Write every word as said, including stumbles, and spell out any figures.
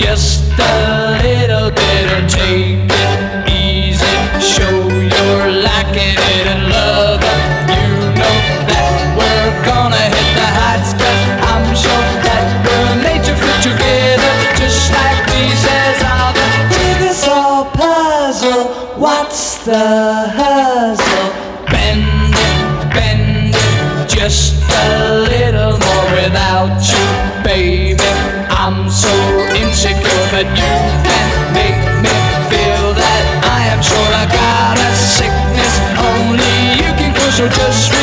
just a little bit of take it easy. Show you're liking it and love it. You know that we're gonna hit the heights, 'cause I'm sure that we're made to fit together, just like pieces of a jigsaw puzzle. What's the hustle? Bend it, bend it, just a little more without you, baby. I'm so insecure, but you can make me feel that I am sure I got a sickness only you can cure. So just